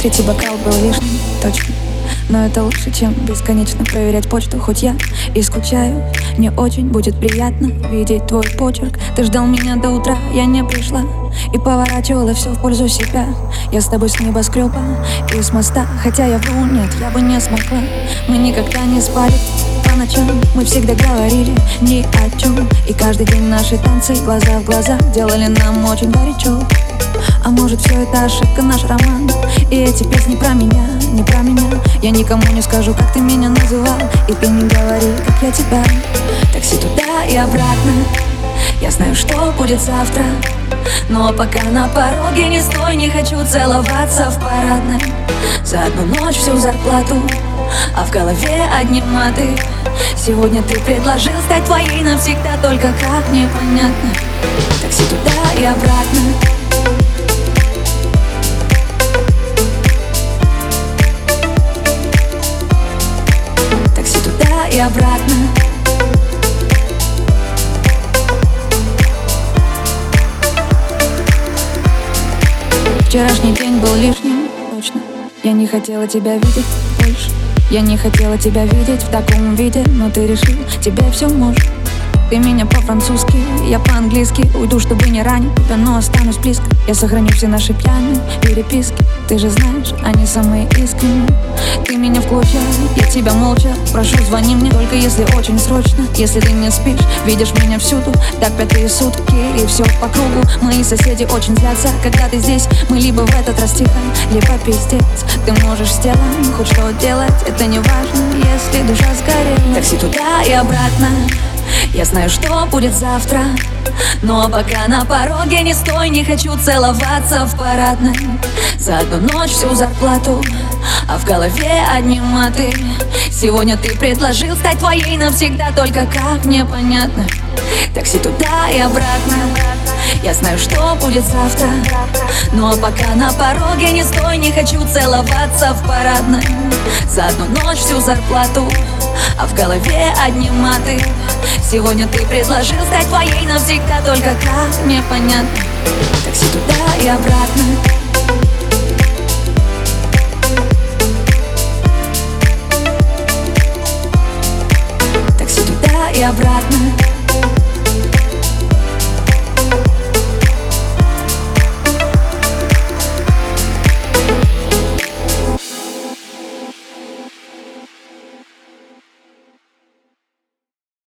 Третий бокал был лишним, точно. Но это лучше, чем бесконечно проверять почту. Хоть я и скучаю, не очень будет приятно видеть твой почерк. Ты ждал меня до утра, я не пришла и поворачивала все в пользу себя. Я с тобой с небоскреба и с моста, хотя я вру, нет, я бы не смогла. Мы никогда не спали по ночам, мы всегда говорили ни о чем. И каждый день наши танцы глаза в глаза делали нам очень горячо. А может, все это ошибка, наш роман? И эти песни про меня, не про меня. Я никому не скажу, как ты меня называл, и ты не говори, как я тебя. Такси туда и обратно, я знаю, что будет завтра. Но пока на пороге не стой, не хочу целоваться в парадной. За одну ночь всю зарплату, а в голове одни маты. Сегодня ты предложил стать твоей навсегда, только как непонятно. Такси туда и обратно. И обратно. Вчерашний день был лишним, точно. Я не хотела тебя видеть больше. Я не хотела тебя видеть в таком виде, но ты решил, тебе все может. Ты меня по-французски, я по-английски. Уйду, чтобы не ранить тебя, но останусь близко. Я сохраню все наши пьяные переписки. Ты же знаешь, они самые искренние. Ты меня в клочья, я тебя молча прошу, звони мне, только если очень срочно. Если ты не спишь, видишь меня всюду, так 5-е сутки, и все по кругу. Мои соседи очень злятся, когда ты здесь. Мы либо в этот раз тихо, либо пиздец. Ты можешь с телом хоть что делать, это не важно, если душа сгорела. Такси туда и обратно. Я знаю, что будет завтра, но пока на пороге не стой, не хочу целоваться в парадной. За одну ночь всю зарплату, а в голове одни маты. Сегодня ты предложил стать твоей навсегда, только как непонятно. Такси туда и обратно. Я знаю, что будет завтра, но пока на пороге не стой, не хочу целоваться в парадной. За одну ночь всю зарплату, а в голове одни маты. Сегодня ты предложил стать твоей навсегда, только как непонятно. Такси туда и обратно. Такси туда и обратно.